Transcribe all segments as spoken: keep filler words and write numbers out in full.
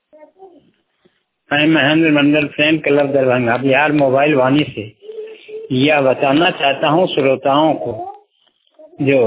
मैं Mahendra Mandal, friend club Darbhanga, Bihar mobile Vaani से यह बताना चाहता हूँ श्रोताओं को, जो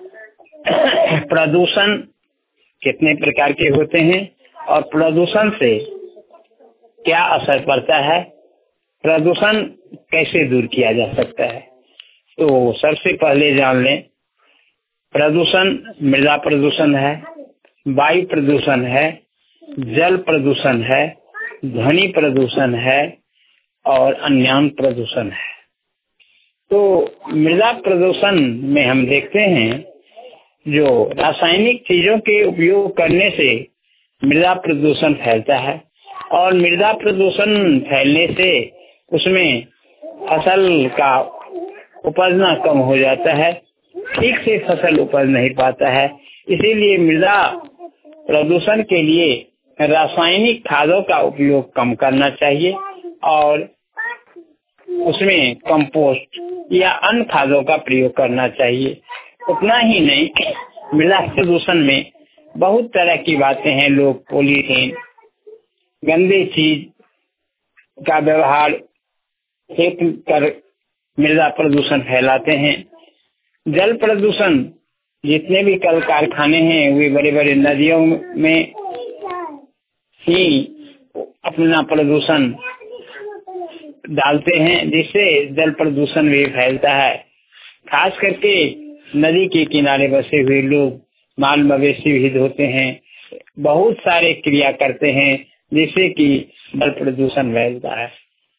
प्रदूषण कितने प्रकार के होते हैं और प्रदूषण से क्या असर पड़ता है, प्रदूषण कैसे दूर किया जा सकता है। तो सबसे पहले जान लें, प्रदूषण मृदा प्रदूषण है, वायु प्रदूषण है, जल प्रदूषण है, ध्वनि प्रदूषण है और अन्य प्रदूषण है। तो मृदा प्रदूषण में हम देखते हैं जो रासायनिक चीजों के उपयोग करने से मृदा प्रदूषण फैलता है और मृदा प्रदूषण फैलने से उसमें फसल का उपजना कम हो जाता है, ठीक से फसल उपज नहीं पाता है। इसीलिए मृदा प्रदूषण के लिए रासायनिक खादों का उपयोग कम करना चाहिए और उसमें कंपोस्ट या अन्य खादों का प्रयोग करना चाहिए। उतना ही नहीं, मृदा प्रदूषण में बहुत तरह की बातें हैं। लोग पॉलीथीन, गंदे चीज का व्यवहार फेंक कर मृदा प्रदूषण फैलाते हैं। जल प्रदूषण, जितने भी कल कारखाने हैं वे बड़े बड़े नदियों में ही अपना प्रदूषण डालते हैं, जिससे जल प्रदूषण भी फैलता है। खास करके नदी के किनारे बसे हुए लोग माल मवेशी भी धोते हैं, बहुत सारे क्रिया करते हैं जिससे कि जल प्रदूषण फैलता है।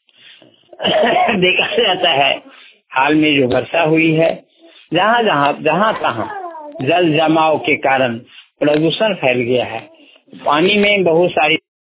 देखा जाता है हाल में जो वर्षा हुई है, जहाँ जहाँ जहाँ तहाँ जल जमाव के कारण प्रदूषण फैल गया है। पानी में बहुत सारी